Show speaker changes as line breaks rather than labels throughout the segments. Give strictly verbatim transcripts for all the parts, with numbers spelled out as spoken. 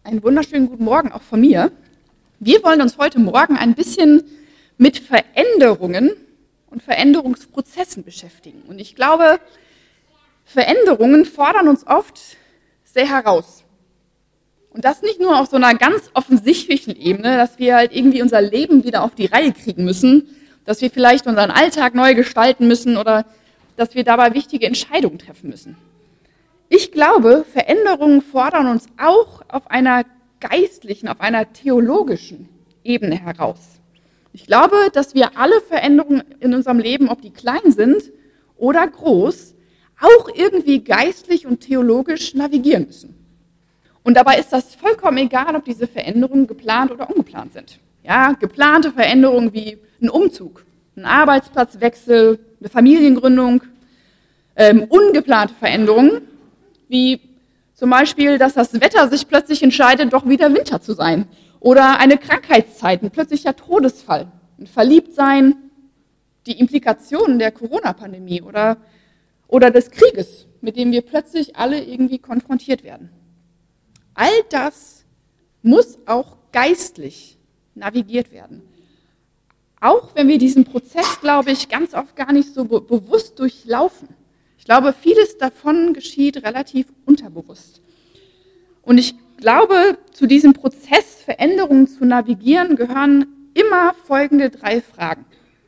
Einen wunderschönen guten Morgen auch von mir. Wir wollen uns heute Morgen ein bisschen mit Veränderungen und Veränderungsprozessen beschäftigen. Und ich glaube, Veränderungen fordern uns oft sehr heraus. Und das nicht nur auf so einer ganz offensichtlichen Ebene, dass wir halt irgendwie unser Leben wieder auf die Reihe kriegen müssen, dass wir vielleicht unseren Alltag neu gestalten müssen oder dass wir dabei wichtige Entscheidungen treffen müssen. Ich glaube, Veränderungen fordern uns auch auf einer geistlichen, auf einer theologischen Ebene heraus. Ich glaube, dass wir alle Veränderungen in unserem Leben, ob die klein sind oder groß, auch irgendwie geistlich und theologisch navigieren müssen. Und dabei ist das vollkommen egal, ob diese Veränderungen geplant oder ungeplant sind. Ja, geplante Veränderungen wie ein Umzug, ein Arbeitsplatzwechsel, eine Familiengründung, ähm, ungeplante Veränderungen, wie zum Beispiel, dass das Wetter sich plötzlich entscheidet, doch wieder Winter zu sein. Oder eine Krankheitszeit, ein plötzlicher Todesfall, ein Verliebtsein, die Implikationen der Corona-Pandemie oder, oder des Krieges, mit dem wir plötzlich alle irgendwie konfrontiert werden. All das muss auch geistlich navigiert werden. Auch wenn wir diesen Prozess, glaube ich, ganz oft gar nicht so be- bewusst durchlaufen. Ich glaube, vieles davon geschieht relativ unterbewusst. Und ich glaube, zu diesem Prozess, Veränderungen zu navigieren, gehören immer folgende drei Fragen.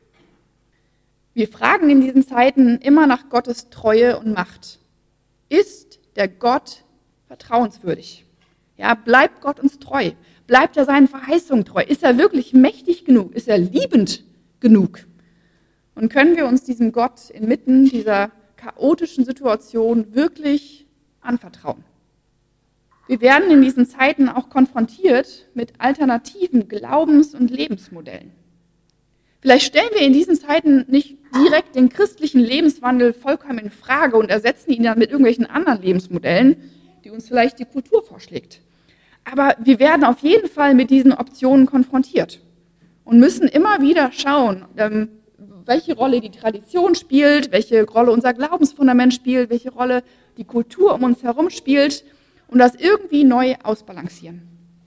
Wir fragen in diesen Zeiten immer nach Gottes Treue und Macht. Ist der Gott vertrauenswürdig? Ja, bleibt Gott uns treu? Bleibt er seinen Verheißungen treu? Ist er wirklich mächtig genug? Ist er liebend genug? Und können wir uns diesem Gott inmitten dieser chaotischen Situation wirklich anvertrauen? Wir werden in diesen Zeiten auch konfrontiert mit alternativen Glaubens- und Lebensmodellen. Vielleicht stellen wir in diesen Zeiten nicht direkt den christlichen Lebenswandel vollkommen in Frage und ersetzen ihn dann mit irgendwelchen anderen Lebensmodellen, die uns vielleicht die Kultur vorschlägt. Aber wir werden auf jeden Fall mit diesen Optionen konfrontiert und müssen immer wieder schauen, welche Rolle die Tradition spielt, welche Rolle unser Glaubensfundament spielt, welche Rolle die Kultur um uns herum spielt und das irgendwie neu ausbalancieren.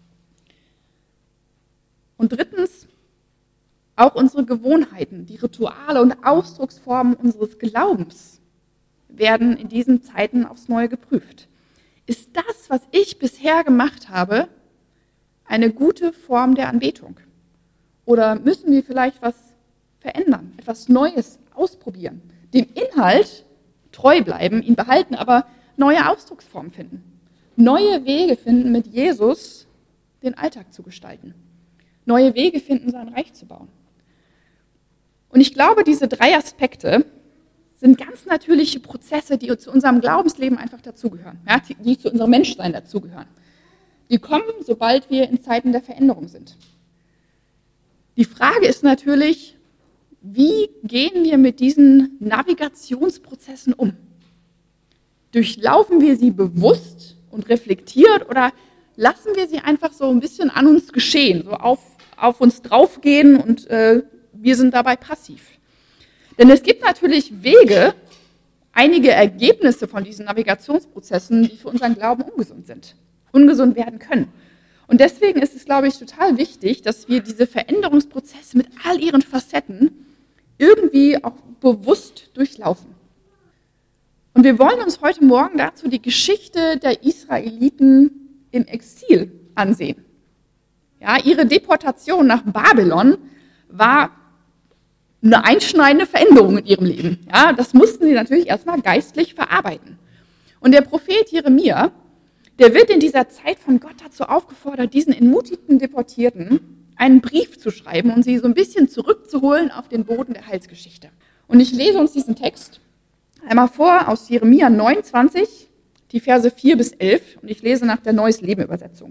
Und drittens, auch unsere Gewohnheiten, die Rituale und Ausdrucksformen unseres Glaubens werden in diesen Zeiten aufs Neue geprüft. Ist das, was ich bisher gemacht habe, eine gute Form der Anbetung? Oder müssen wir vielleicht was verändern, etwas Neues ausprobieren, dem Inhalt treu bleiben, ihn behalten, aber neue Ausdrucksformen finden, neue Wege finden, mit Jesus den Alltag zu gestalten, neue Wege finden, sein Reich zu bauen. Und ich glaube, diese drei Aspekte sind ganz natürliche Prozesse, die zu unserem Glaubensleben einfach dazugehören, ja, die zu unserem Menschsein dazugehören. Die kommen, sobald wir in Zeiten der Veränderung sind. Die Frage ist natürlich, wie gehen wir mit diesen Navigationsprozessen um? Durchlaufen wir sie bewusst und reflektiert oder lassen wir sie einfach so ein bisschen an uns geschehen, so auf, auf uns draufgehen und äh, wir sind dabei passiv? Denn es gibt natürlich Wege, einige Ergebnisse von diesen Navigationsprozessen, die für unseren Glauben ungesund sind, ungesund werden können. Und deswegen ist es, glaube ich, total wichtig, dass wir diese Veränderungsprozesse mit all ihren Facetten irgendwie auch bewusst durchlaufen. Und wir wollen uns heute Morgen dazu die Geschichte der Israeliten im Exil ansehen. Ja, ihre Deportation nach Babylon war eine einschneidende Veränderung in ihrem Leben. Ja, das mussten sie natürlich erstmal geistlich verarbeiten. Und der Prophet Jeremia, der wird in dieser Zeit von Gott dazu aufgefordert, diesen entmutigten Deportierten einen Brief zu schreiben und sie so ein bisschen zurückzuholen auf den Boden der Heilsgeschichte. Und ich lese uns diesen Text einmal vor aus Jeremia neunundzwanzig, die Verse vier bis elf, und ich lese nach der Neues Leben Übersetzung.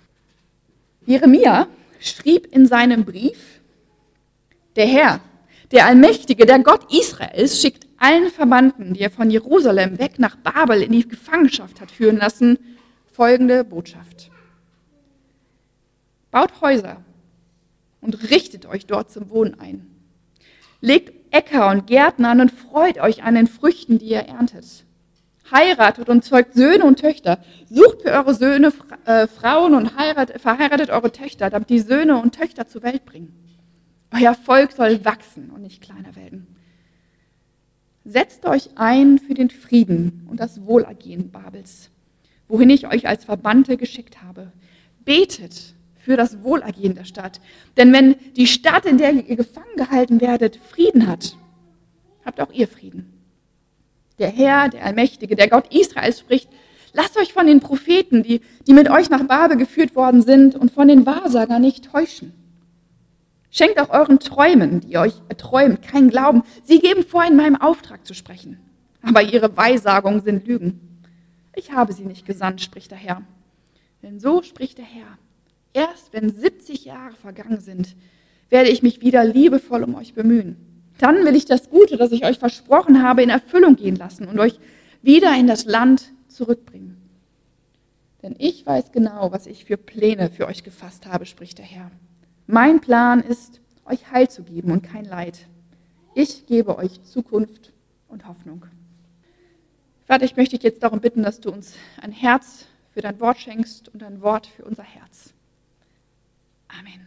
Jeremia schrieb in seinem Brief: Der Herr, der Allmächtige, der Gott Israels, schickt allen Verbannten, die er von Jerusalem weg nach Babel in die Gefangenschaft hat führen lassen, folgende Botschaft: Baut Häuser und richtet euch dort zum Wohnen ein. Legt Äcker und Gärten an und freut euch an den Früchten, die ihr erntet. Heiratet und zeugt Söhne und Töchter. Sucht für eure Söhne äh, Frauen und heirat, verheiratet eure Töchter, damit die Söhne und Töchter zur Welt bringen. Euer Volk soll wachsen und nicht kleiner werden. Setzt euch ein für den Frieden und das Wohlergehen Babels, wohin ich euch als Verbannte geschickt habe. Betet für das Wohlergehen der Stadt. Denn wenn die Stadt, in der ihr gefangen gehalten werdet, Frieden hat, habt auch ihr Frieden. Der Herr, der Allmächtige, der Gott Israels spricht, lasst euch von den Propheten, die, die mit euch nach Babel geführt worden sind, und von den Wahrsagern nicht täuschen. Schenkt auch euren Träumen, die ihr euch erträumt, keinen Glauben. Sie geben vor, in meinem Auftrag zu sprechen. Aber ihre Weissagungen sind Lügen. Ich habe sie nicht gesandt, spricht der Herr. Denn so spricht der Herr. Erst wenn siebzig Jahre vergangen sind, werde ich mich wieder liebevoll um euch bemühen. Dann will ich das Gute, das ich euch versprochen habe, in Erfüllung gehen lassen und euch wieder in das Land zurückbringen. Denn ich weiß genau, was ich für Pläne für euch gefasst habe, spricht der Herr. Mein Plan ist, euch Heil zu geben und kein Leid. Ich gebe euch Zukunft und Hoffnung. Vater, ich möchte dich jetzt darum bitten, dass du uns ein Herz für dein Wort schenkst und ein Wort für unser Herz. Amen.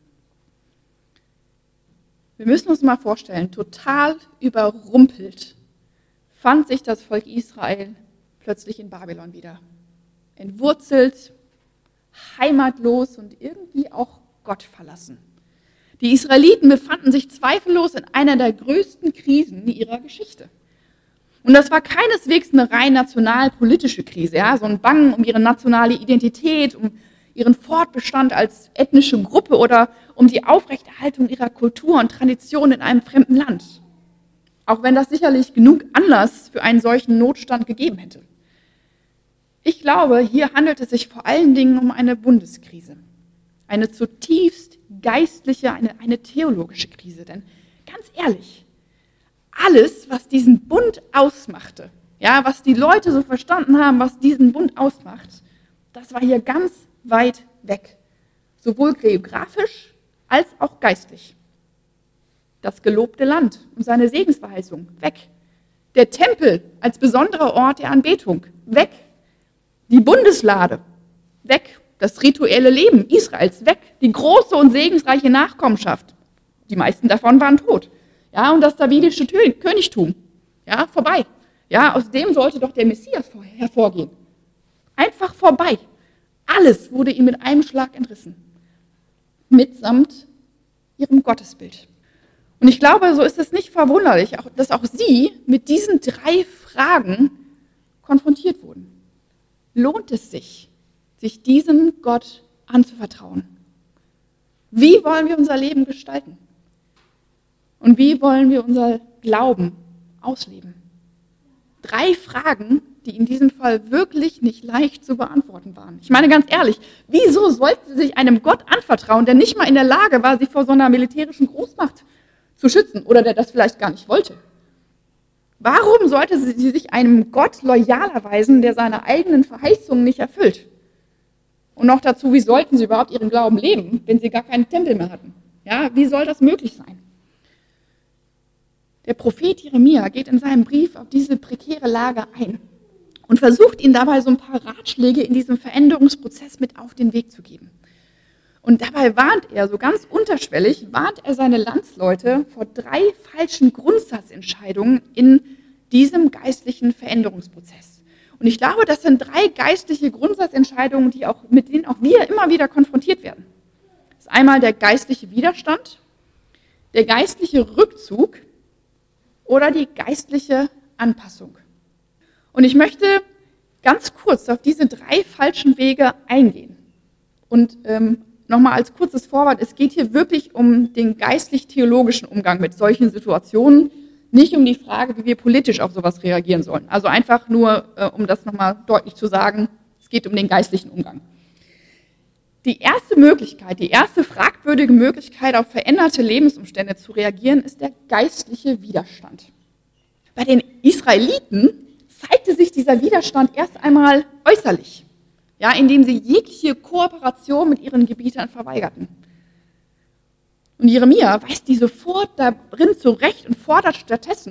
Wir müssen uns mal vorstellen, total überrumpelt fand sich das Volk Israel plötzlich in Babylon wieder. Entwurzelt, heimatlos und irgendwie auch Gott verlassen. Die Israeliten befanden sich zweifellos in einer der größten Krisen ihrer Geschichte. Und das war keineswegs eine rein nationalpolitische Krise, ja, so ein Bangen um ihre nationale Identität, um ihren Fortbestand als ethnische Gruppe oder um die Aufrechterhaltung ihrer Kultur und Tradition in einem fremden Land. Auch wenn das sicherlich genug Anlass für einen solchen Notstand gegeben hätte. Ich glaube, hier handelt es sich vor allen Dingen um eine Bundeskrise. Eine zutiefst geistliche, eine, eine theologische Krise. Denn ganz ehrlich, alles, was diesen Bund ausmachte, ja, was die Leute so verstanden haben, was diesen Bund ausmacht, das war hier ganz weit weg. Sowohl geografisch als auch geistlich. Das gelobte Land und seine Segensverheißung, weg. Der Tempel als besonderer Ort der Anbetung, weg. Die Bundeslade, weg. Das rituelle Leben Israels, weg. Die große und segensreiche Nachkommenschaft, die meisten davon waren tot. Ja, und das davidische Königtum, ja, vorbei. Ja, aus dem sollte doch der Messias hervorgehen. Einfach vorbei. Alles wurde ihm mit einem Schlag entrissen. Mitsamt ihrem Gottesbild. Und ich glaube, so ist es nicht verwunderlich, dass auch sie mit diesen drei Fragen konfrontiert wurden. Lohnt es sich, sich diesem Gott anzuvertrauen? Wie wollen wir unser Leben gestalten? Und wie wollen wir unser Glauben ausleben? Drei Fragen, die in diesem Fall wirklich nicht leicht zu beantworten waren. Ich meine ganz ehrlich, wieso sollten sie sich einem Gott anvertrauen, der nicht mal in der Lage war, sie vor so einer militärischen Großmacht zu schützen oder der das vielleicht gar nicht wollte? Warum sollte sie sich einem Gott loyal erweisen, der seine eigenen Verheißungen nicht erfüllt? Und noch dazu, wie sollten sie überhaupt ihren Glauben leben, wenn sie gar keinen Tempel mehr hatten? Ja, wie soll das möglich sein? Der Prophet Jeremia geht in seinem Brief auf diese prekäre Lage ein und versucht ihnen dabei so ein paar Ratschläge in diesem Veränderungsprozess mit auf den Weg zu geben. Und dabei warnt er, so ganz unterschwellig, warnt er seine Landsleute vor drei falschen Grundsatzentscheidungen in diesem geistlichen Veränderungsprozess. Und ich glaube, das sind drei geistliche Grundsatzentscheidungen, die auch, mit denen auch wir immer wieder konfrontiert werden. Das ist einmal der geistliche Widerstand, der geistliche Rückzug oder die geistliche Anpassung. Und ich möchte ganz kurz auf diese drei falschen Wege eingehen. Und ähm, nochmal als kurzes Vorwort, es geht hier wirklich um den geistlich-theologischen Umgang mit solchen Situationen, nicht um die Frage, wie wir politisch auf sowas reagieren sollen. Also einfach nur, äh, um das nochmal deutlich zu sagen, es geht um den geistlichen Umgang. Die erste Möglichkeit, die erste fragwürdige Möglichkeit, auf veränderte Lebensumstände zu reagieren, ist der geistliche Widerstand. Bei den Israeliten zeigte sich dieser Widerstand erst einmal äußerlich, ja, indem sie jegliche Kooperation mit ihren Gebietern verweigerten. Und Jeremia weist die sofort darin zurecht und fordert stattdessen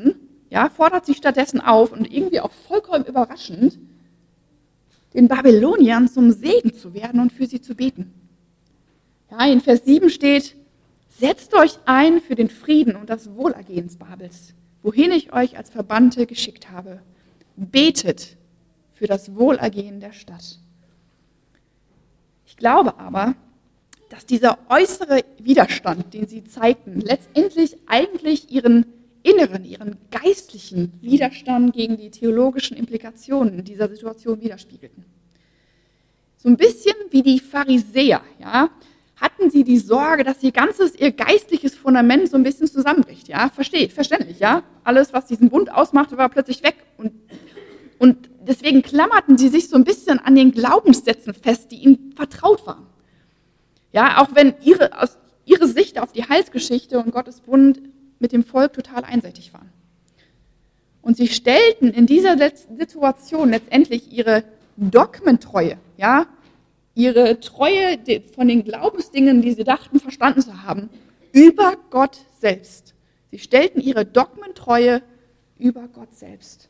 ja, fordert sie stattdessen auf und irgendwie auch vollkommen überraschend, den Babyloniern zum Segen zu werden und für sie zu beten. Ja, in Vers sieben steht, setzt euch ein für den Frieden und das Wohlergehen Babels, wohin ich euch als Verbannte geschickt habe. Betet für das Wohlergehen der Stadt. Ich glaube aber, dass dieser äußere Widerstand, den sie zeigten, letztendlich eigentlich ihren inneren, ihren geistlichen Widerstand gegen die theologischen Implikationen dieser Situation widerspiegelten. So ein bisschen wie die Pharisäer, ja, hatten sie die Sorge, dass ihr ganzes, ihr geistliches Fundament so ein bisschen zusammenbricht, ja, versteht, verständlich, ja. Alles, was diesen Bund ausmachte, war plötzlich weg und, und deswegen klammerten sie sich so ein bisschen an den Glaubenssätzen fest, die ihnen vertraut waren. Ja, auch wenn ihre, aus, ihre Sicht auf die Heilsgeschichte und Gottes Bund mit dem Volk total einseitig waren. Und sie stellten in dieser Situation letztendlich ihre Dogmentreue, ja, ihre Treue von den Glaubensdingen, die sie dachten, verstanden zu haben, über Gott selbst. Sie stellten ihre Dogmentreue über Gott selbst.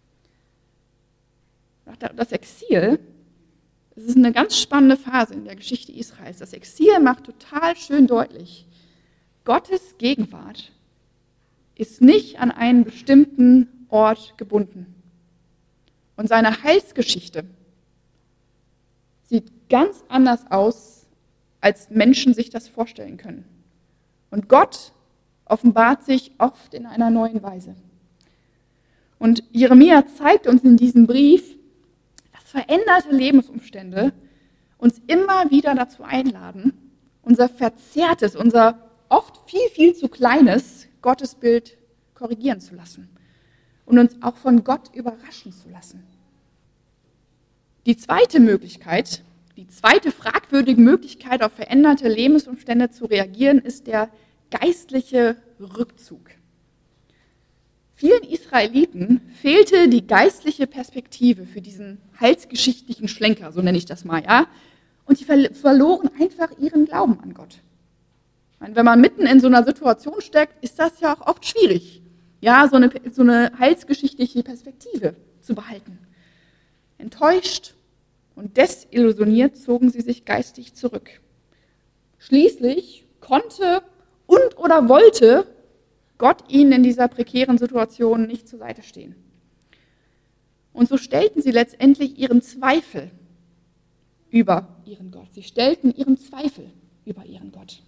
Das Exil, das ist eine ganz spannende Phase in der Geschichte Israels. Das Exil macht total schön deutlich, Gottes Gegenwart ist nicht an einen bestimmten Ort gebunden. Und seine Heilsgeschichte sieht ganz anders aus, als Menschen sich das vorstellen können. Und Gott offenbart sich oft in einer neuen Weise. Und Jeremia zeigt uns in diesem Brief, dass veränderte Lebensumstände uns immer wieder dazu einladen, unser verzerrtes, unser oft viel, viel zu kleines Gottesbild korrigieren zu lassen und uns auch von Gott überraschen zu lassen. Die zweite Möglichkeit, die zweite fragwürdige Möglichkeit, auf veränderte Lebensumstände zu reagieren, ist der geistliche Rückzug. Vielen Israeliten fehlte die geistliche Perspektive für diesen heilsgeschichtlichen Schlenker, so nenne ich das mal, ja, und die verloren einfach ihren Glauben an Gott. Ich meine, wenn man mitten in so einer Situation steckt, ist das ja auch oft schwierig, ja, so eine, so eine heilsgeschichtliche Perspektive zu behalten. Enttäuscht und desillusioniert zogen sie sich geistig zurück. Schließlich konnte und oder wollte Gott ihnen in dieser prekären Situation nicht zur Seite stehen. Und so stellten sie letztendlich ihren Zweifel über ihren Gott. Sie stellten ihren Zweifel über ihren Gott.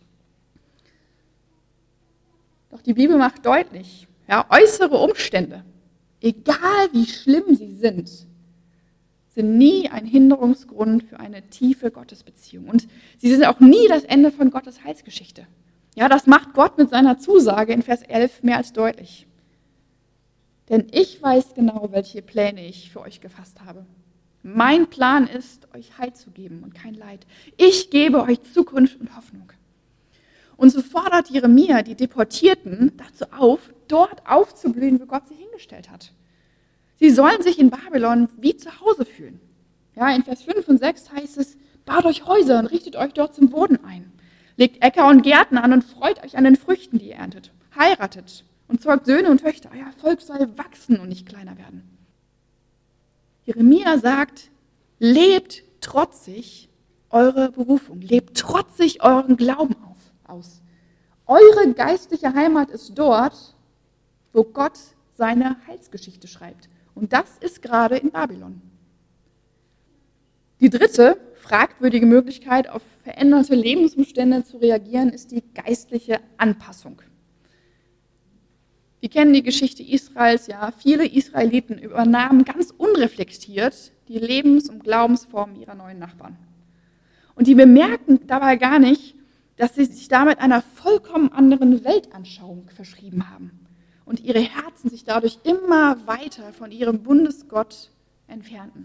Doch die Bibel macht deutlich, ja, äußere Umstände, egal wie schlimm sie sind, sind nie ein Hinderungsgrund für eine tiefe Gottesbeziehung. Und sie sind auch nie das Ende von Gottes Heilsgeschichte. Ja, das macht Gott mit seiner Zusage in Vers elf mehr als deutlich. Denn ich weiß genau, welche Pläne ich für euch gefasst habe. Mein Plan ist, euch Heil zu geben und kein Leid. Ich gebe euch Zukunft und Hoffnung. Und so fordert Jeremia die Deportierten dazu auf, dort aufzublühen, wo Gott sie hingestellt hat. Sie sollen sich in Babylon wie zu Hause fühlen. Ja, in Vers fünf und sechs heißt es, baut euch Häuser und richtet euch dort zum Wohnen ein. Legt Äcker und Gärten an und freut euch an den Früchten, die ihr erntet. Heiratet und zeugt Söhne und Töchter. Euer Volk soll wachsen und nicht kleiner werden. Jeremia sagt, lebt trotzig eure Berufung. Lebt trotzig euren Glauben auf, aus. Eure geistliche Heimat ist dort, wo Gott seine Heilsgeschichte schreibt. Und das ist gerade in Babylon. Die dritte fragwürdige Möglichkeit, auf veränderte Lebensumstände zu reagieren, ist die geistliche Anpassung. Wir kennen die Geschichte Israels, ja. Viele Israeliten übernahmen ganz unreflektiert die Lebens- und Glaubensformen ihrer neuen Nachbarn. Und die bemerken dabei gar nicht, dass sie sich damit einer vollkommen anderen Weltanschauung verschrieben haben und ihre Herzen sich dadurch immer weiter von ihrem Bundesgott entfernten.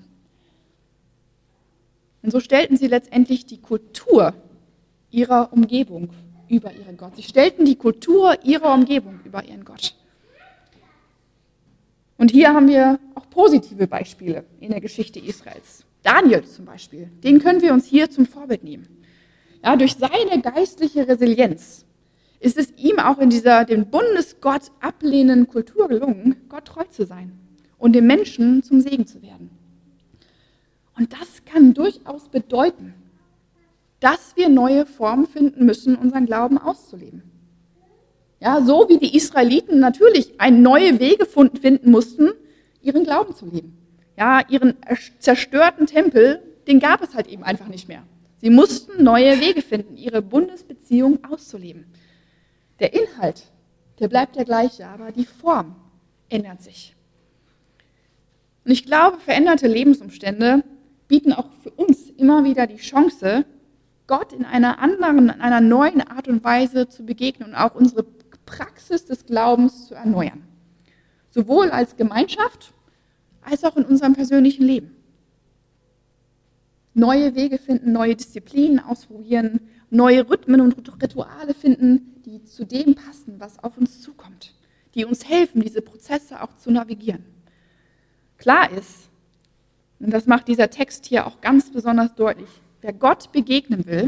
Und so stellten sie letztendlich die Kultur ihrer Umgebung über ihren Gott. Sie stellten die Kultur ihrer Umgebung über ihren Gott. Und hier haben wir auch positive Beispiele in der Geschichte Israels. Daniel zum Beispiel, den können wir uns hier zum Vorbild nehmen. Ja, durch seine geistliche Resilienz ist es ihm auch in dieser den Bundesgott ablehnenden Kultur gelungen, Gott treu zu sein und den Menschen zum Segen zu werden. Und das kann durchaus bedeuten, dass wir neue Formen finden müssen, unseren Glauben auszuleben. Ja, so wie die Israeliten natürlich ein neue Wege finden mussten, ihren Glauben zu leben. Ja, ihren zerstörten Tempel, den gab es halt eben einfach nicht mehr. Sie mussten neue Wege finden, ihre Bundesbeziehung auszuleben. Der Inhalt, der bleibt der gleiche, aber die Form ändert sich. Und ich glaube, veränderte Lebensumstände bieten auch für uns immer wieder die Chance, Gott in einer anderen, in einer neuen Art und Weise zu begegnen und auch unsere Praxis des Glaubens zu erneuern. Sowohl als Gemeinschaft als auch in unserem persönlichen Leben. Neue Wege finden, neue Disziplinen ausprobieren, neue Rhythmen und Rituale finden, die zu dem passen, was auf uns zukommt, die uns helfen, diese Prozesse auch zu navigieren. Klar ist, und das macht dieser Text hier auch ganz besonders deutlich, wer Gott begegnen will,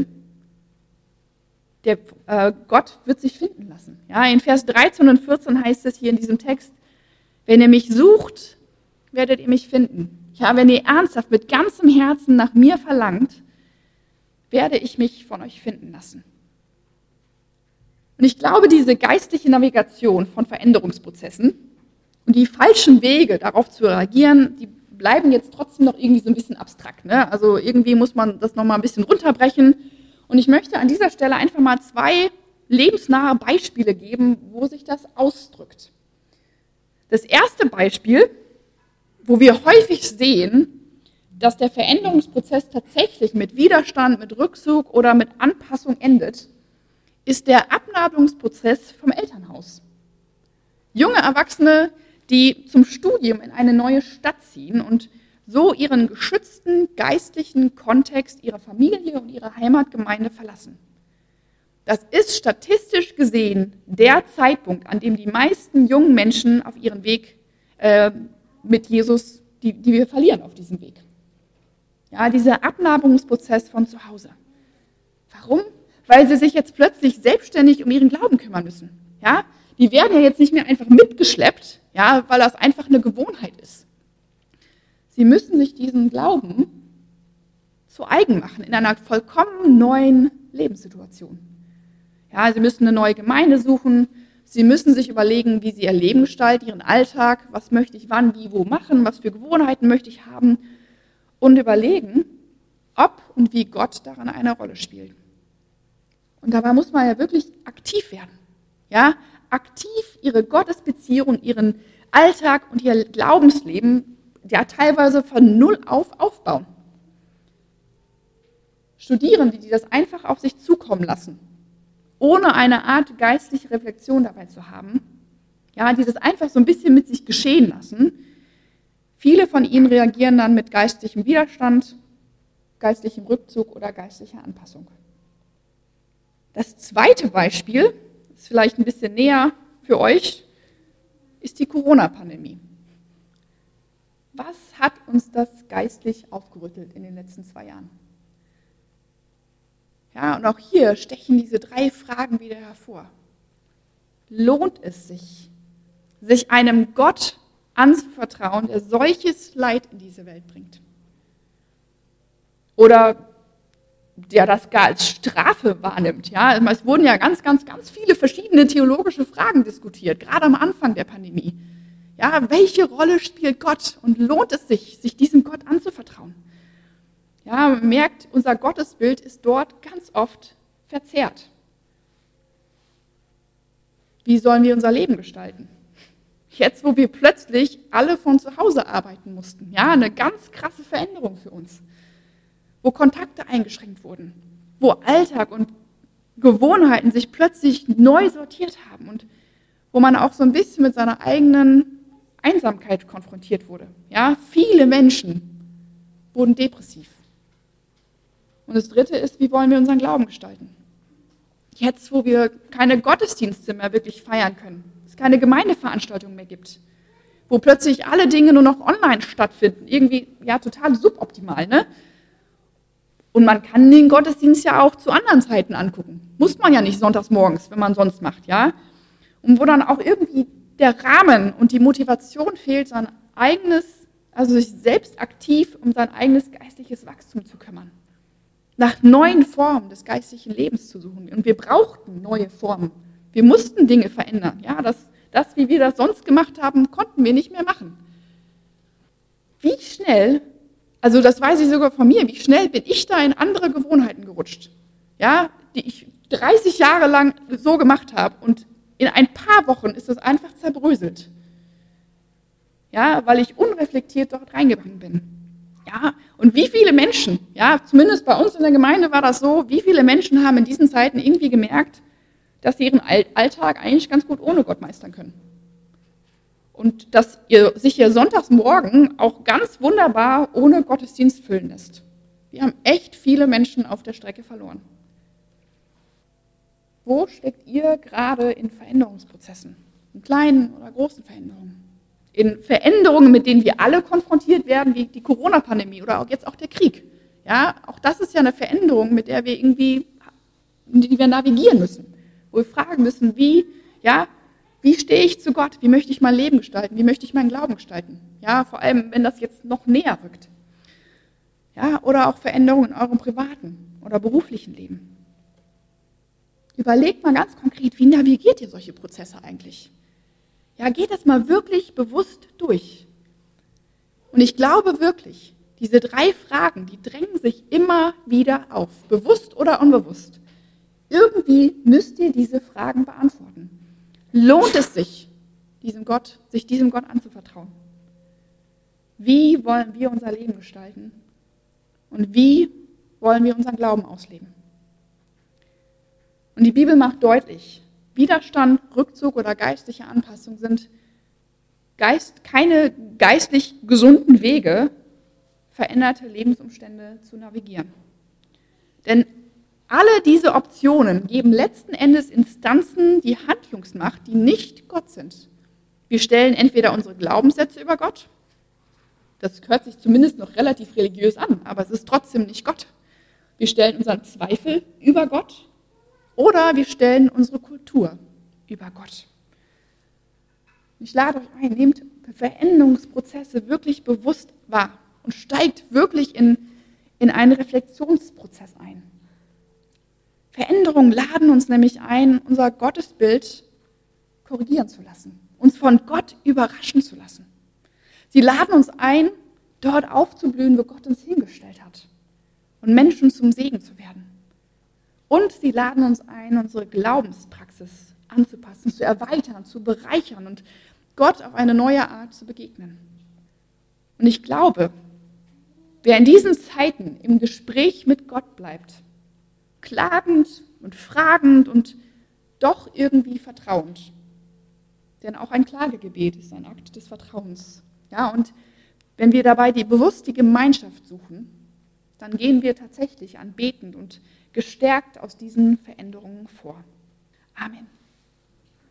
der äh, Gott wird sich finden lassen. Ja, in Vers dreizehn und vierzehn heißt es hier in diesem Text, wenn ihr mich sucht, werdet ihr mich finden. Ja, wenn ihr ernsthaft mit ganzem Herzen nach mir verlangt, werde ich mich von euch finden lassen. Und ich glaube, diese geistliche Navigation von Veränderungsprozessen und die falschen Wege, darauf zu reagieren, die bleiben jetzt trotzdem noch irgendwie so ein bisschen abstrakt. Ne? Also irgendwie muss man das nochmal ein bisschen runterbrechen. Und ich möchte an dieser Stelle einfach mal zwei lebensnahe Beispiele geben, wo sich das ausdrückt. Das erste Beispiel, wo wir häufig sehen, dass der Veränderungsprozess tatsächlich mit Widerstand, mit Rückzug oder mit Anpassung endet, ist der Abnabelungsprozess vom Elternhaus. Junge Erwachsene, die zum Studium in eine neue Stadt ziehen und so ihren geschützten geistlichen Kontext ihrer Familie und ihrer Heimatgemeinde verlassen. Das ist statistisch gesehen der Zeitpunkt, an dem die meisten jungen Menschen auf ihren Weg äh, mit Jesus, die, die wir verlieren auf diesem Weg. Ja, dieser Abnabelungsprozess von zu Hause. Warum? Weil sie sich jetzt plötzlich selbstständig um ihren Glauben kümmern müssen. Ja, die werden ja jetzt nicht mehr einfach mitgeschleppt, ja, weil das einfach eine Gewohnheit ist. Sie müssen sich diesen Glauben zu eigen machen in einer vollkommen neuen Lebenssituation. Ja, sie müssen eine neue Gemeinde suchen. Sie müssen sich überlegen, wie sie ihr Leben gestalten, ihren Alltag, was möchte ich wann, wie, wo machen, was für Gewohnheiten möchte ich haben und überlegen, ob und wie Gott daran eine Rolle spielt. Und dabei muss man ja wirklich aktiv werden. Ja, aktiv ihre Gottesbeziehung, ihren Alltag und ihr Glaubensleben ja teilweise von null auf aufbauen. Studierende, die das einfach auf sich zukommen lassen, ohne eine Art geistliche Reflexion dabei zu haben, ja, die das einfach so ein bisschen mit sich geschehen lassen. Viele von ihnen reagieren dann mit geistlichem Widerstand, geistlichem Rückzug oder geistlicher Anpassung. Das zweite Beispiel, ist vielleicht ein bisschen näher für euch, ist die Corona-Pandemie. Was hat uns das geistlich aufgerüttelt in den letzten zwei Jahren? Ja, und auch hier stechen diese drei Fragen wieder hervor. Lohnt es sich, sich einem Gott anzuvertrauen, der solches Leid in diese Welt bringt? Oder der das gar als Strafe wahrnimmt? Ja, es wurden ja ganz, ganz, ganz viele verschiedene theologische Fragen diskutiert, gerade am Anfang der Pandemie. Ja, welche Rolle spielt Gott und lohnt es sich, sich diesem Gott anzuvertrauen? Ja, man merkt, unser Gottesbild ist dort ganz oft verzerrt. Wie sollen wir unser Leben gestalten? Jetzt, wo wir plötzlich alle von zu Hause arbeiten mussten. Ja, eine ganz krasse Veränderung für uns. Wo Kontakte eingeschränkt wurden. Wo Alltag und Gewohnheiten sich plötzlich neu sortiert haben. Und wo man auch so ein bisschen mit seiner eigenen Einsamkeit konfrontiert wurde. Ja, viele Menschen wurden depressiv. Und das Dritte ist, wie wollen wir unseren Glauben gestalten? Jetzt, wo wir keine Gottesdienste mehr wirklich feiern können, es keine Gemeindeveranstaltungen mehr gibt, wo plötzlich alle Dinge nur noch online stattfinden, irgendwie ja total suboptimal, ne? Und man kann den Gottesdienst ja auch zu anderen Zeiten angucken. Muss man ja nicht sonntags morgens, wenn man sonst macht, ja. Und wo dann auch irgendwie der Rahmen und die Motivation fehlt, sein eigenes, also sich selbst aktiv um sein eigenes geistliches Wachstum zu kümmern. Nach neuen Formen des geistlichen Lebens zu suchen. Und wir brauchten neue Formen. Wir mussten Dinge verändern. Ja, das, das, wie wir das sonst gemacht haben, konnten wir nicht mehr machen. Wie schnell, also das weiß ich sogar von mir, wie schnell bin ich da in andere Gewohnheiten gerutscht, ja, die ich dreißig Jahre lang so gemacht habe und in ein paar Wochen ist das einfach zerbröselt, ja, weil ich unreflektiert dort reingegangen bin. Ja, und wie viele Menschen, ja, zumindest bei uns in der Gemeinde war das so, wie viele Menschen haben in diesen Zeiten irgendwie gemerkt, dass sie ihren Alltag eigentlich ganz gut ohne Gott meistern können. Und dass ihr, sich ihr Sonntagsmorgen auch ganz wunderbar ohne Gottesdienst füllen lässt. Wir haben echt viele Menschen auf der Strecke verloren. Wo steckt ihr gerade in Veränderungsprozessen? In kleinen oder großen Veränderungen? In Veränderungen, mit denen wir alle konfrontiert werden, wie die Corona-Pandemie oder auch jetzt auch der Krieg. Ja, auch das ist ja eine Veränderung, mit der wir irgendwie, die wir navigieren müssen. Wo wir fragen müssen, wie, ja, wie stehe ich zu Gott? Wie möchte ich mein Leben gestalten? Wie möchte ich meinen Glauben gestalten? Ja, vor allem, wenn das jetzt noch näher rückt. Ja, oder auch Veränderungen in eurem privaten oder beruflichen Leben. Überlegt mal ganz konkret, wie navigiert ihr solche Prozesse eigentlich? Ja, geht das mal wirklich bewusst durch. Und ich glaube wirklich, diese drei Fragen, die drängen sich immer wieder auf, bewusst oder unbewusst. Irgendwie müsst ihr diese Fragen beantworten. Lohnt es sich, diesem Gott, sich diesem Gott anzuvertrauen? Wie wollen wir unser Leben gestalten? Und wie wollen wir unseren Glauben ausleben? Und die Bibel macht deutlich, Widerstand, Rückzug oder geistliche Anpassung sind Geist, keine geistlich gesunden Wege, veränderte Lebensumstände zu navigieren. Denn alle diese Optionen geben letzten Endes Instanzen die Handlungsmacht, die nicht Gott sind. Wir stellen entweder unsere Glaubenssätze über Gott, das hört sich zumindest noch relativ religiös an, aber es ist trotzdem nicht Gott. Wir stellen unseren Zweifel über Gott oder wir stellen unsere Kultur über Gott. Ich lade euch ein, nehmt Veränderungsprozesse wirklich bewusst wahr und steigt wirklich in, in einen Reflexionsprozess ein. Veränderungen laden uns nämlich ein, unser Gottesbild korrigieren zu lassen, uns von Gott überraschen zu lassen. Sie laden uns ein, dort aufzublühen, wo Gott uns hingestellt hat und Menschen zum Segen zu werden. Und sie laden uns ein, unsere Glaubenspraxis anzupassen, zu erweitern, zu bereichern und Gott auf eine neue Art zu begegnen. Und ich glaube, wer in diesen Zeiten im Gespräch mit Gott bleibt, klagend und fragend und doch irgendwie vertrauend. Denn auch ein Klagegebet ist ein Akt des Vertrauens. Ja, und wenn wir dabei die, bewusst die Gemeinschaft suchen, dann gehen wir tatsächlich anbetend und gestärkt aus diesen Veränderungen vor. Amen.